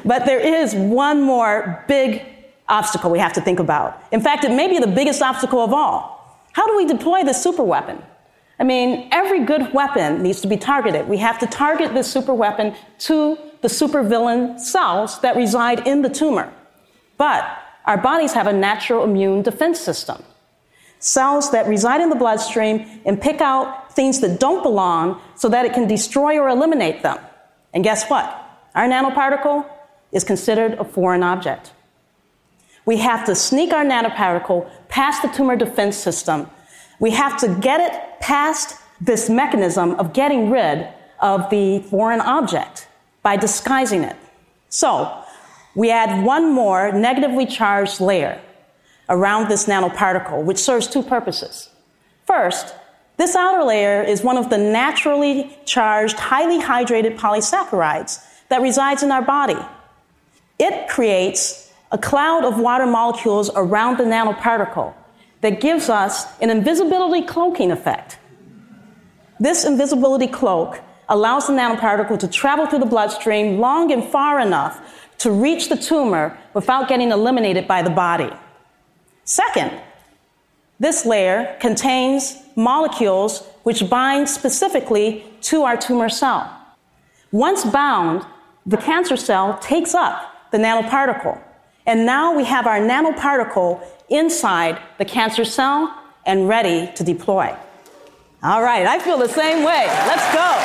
But there is one more big obstacle we have to think about. In fact, it may be the biggest obstacle of all. How do we deploy this superweapon? I mean, every good weapon needs to be targeted. We have to target this superweapon to the supervillain cells that reside in the tumor. But our bodies have a natural immune defense system. Cells that reside in the bloodstream and pick out things that don't belong so that it can destroy or eliminate them. And guess what? Our nanoparticle is considered a foreign object. We have to sneak our nanoparticle past the tumor defense system. We have to get it past this mechanism of getting rid of the foreign object by disguising it. So we add one more negatively charged layer around this nanoparticle, which serves two purposes. First, this outer layer is one of the naturally charged, highly hydrated polysaccharides that resides in our body. It creates a cloud of water molecules around the nanoparticle that gives us an invisibility cloaking effect. This invisibility cloak allows the nanoparticle to travel through the bloodstream long and far enough to reach the tumor without getting eliminated by the body. Second, this layer contains molecules which bind specifically to our tumor cell. Once bound, the cancer cell takes up the nanoparticle, and now we have our nanoparticle inside the cancer cell and ready to deploy. All right, I feel the same way. Let's go.